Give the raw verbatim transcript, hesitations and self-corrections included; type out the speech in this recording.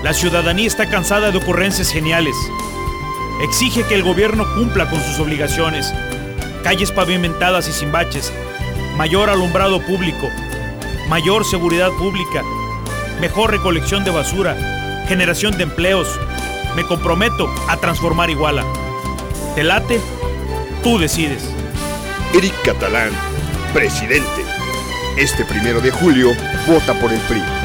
La ciudadanía está cansada de ocurrencias geniales. Exige que el gobierno cumpla con sus obligaciones. Calles pavimentadas y sin baches, mayor alumbrado público, mayor seguridad pública, mejor recolección de basura, generación de empleos. Me comprometo a transformar Iguala. ¿Te late? Tú decides. Eric Catalán, presidente. Este primero de julio, vota por el P R I.